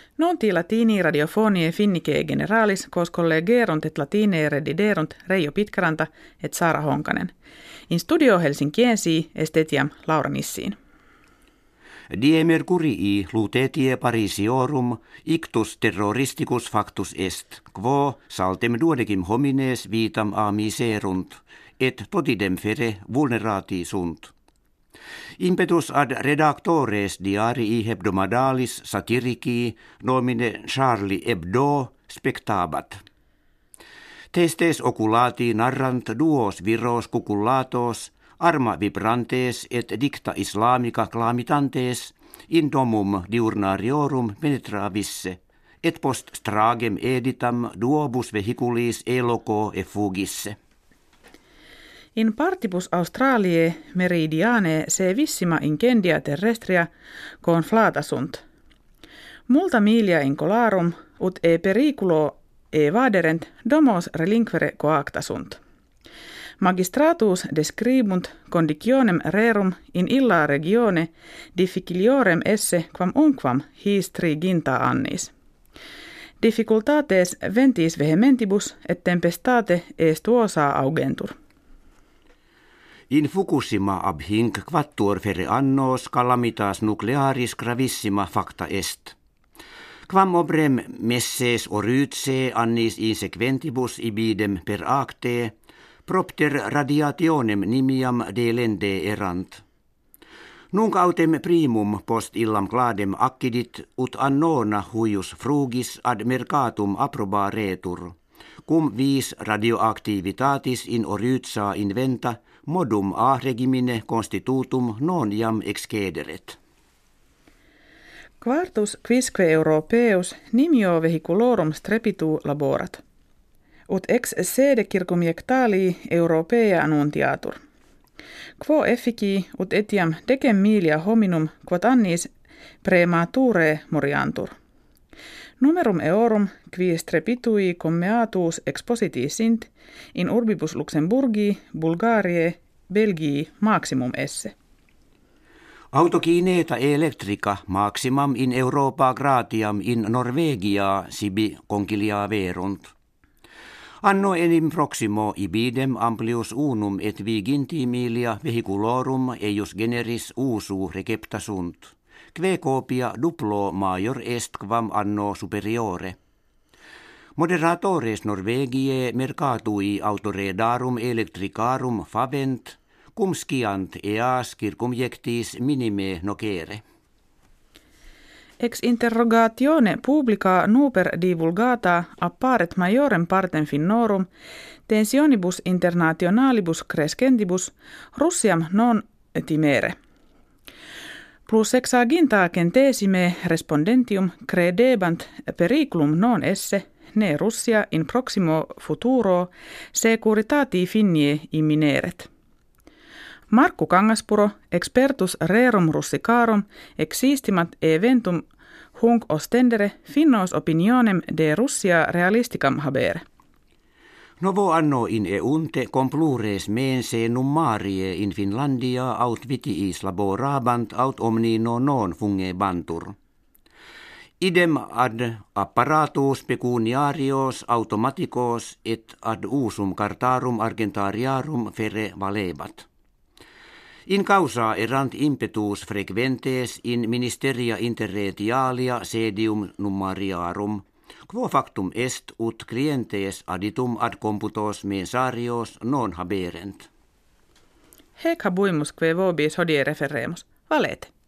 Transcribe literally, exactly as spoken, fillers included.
Nonti latini radiofonie finnike generalis quos collegerunt et latine rediderunt Reijo Pitkaranta et Saara Honkanen. In studio Helsinkiensi estetiam Laura Nissiin. Die Mercurii lutetie Parisiorum ictus terroristicus factus est, quo saltem duodecim homines vitam a miserunt, et totidem fere vulnerati sunt. Impetus ad redactores diarii hebdomadalis satirici nomine Charlie Hebdo spectabat. Testes oculati narrant duos viros cucullatos, arma vibrantes et dicta islamica clamitantes, in domum diurnariorum penetravisse, et post stragem editam duobus vehiculis eloco effugisse. In partibus Australiae meridiane se vissima incendia terrestria conflata sunt. Multa milia in colarum ut e periculo e vaderent domos relinquere coacta sunt. Magistratus describunt conditionem rerum in illa regione difficiliorem esse quam unquam his triginta annis. Difficultates ventis vehementibus et tempestate estuosa augentur. In Fukushima ab hinc quattuor fere annos calamitas nuclearis gravissima facta est. Quam obrem messes orytse annis insequentibus ibidem per acte, propter radiationem nimiam delende erant. Nunc autem primum post illam cladem accidit ut annona huius frugis ad mercatum approbaretur, cum vis radioactivitatis in orytsa inventa modum a regimine constitutum non jam excederet. Quartus quisque europeus nimio vehiculorum strepitu laborat, ut ex sede circumjectalii europea annuntiatur. Quo effici ut etiam decem milia hominum quod annis premature moriantur. Numerum eorum qui strepitui commeatus expositi sint in urbibus Luxemburgii, Bulgariae, Belgii maximum esse. Autokineta electrica maximum in Europa gratiam in Norvegia sibi concilia verunt. Anno enim proximo ibidem amplius unum et vigintimilia vehiculorum eius generis usu recepta sunt. Kve copia duplo major est quam anno superiore. Moderatores Norvegiae mercatui autoredarum electricarum favent, cum sciant eas circumjectis minime nocere. Ex interrogatione publica nuper divulgata apparet majorem partem finnorum tensionibus internationalibus crescentibus Russiam non timere. Plus sexaginta centesime respondentium credebant periculum non esse, ne Russia in proximo futuro securitati finnie immineret. Markku Kangaspuro, expertus rerum russicarum, existimat eventum hunc ostendere finnos opinionem de Russia realisticam habere. Novo anno in eunte complures mense nummarie in Finlandia aut vitiis laborabant aut omnino non fungebantur. Idem ad apparatus pecuniarios automaticos et ad usum cartarum argentariarum fere valebat. In causa erant impetus frequentes in ministeria interretialia sedium nummariarum, quo factum est ut clientes aditum ad computos mensarios non haberent. Hec habuimus que vobis hodie referemus. Valete.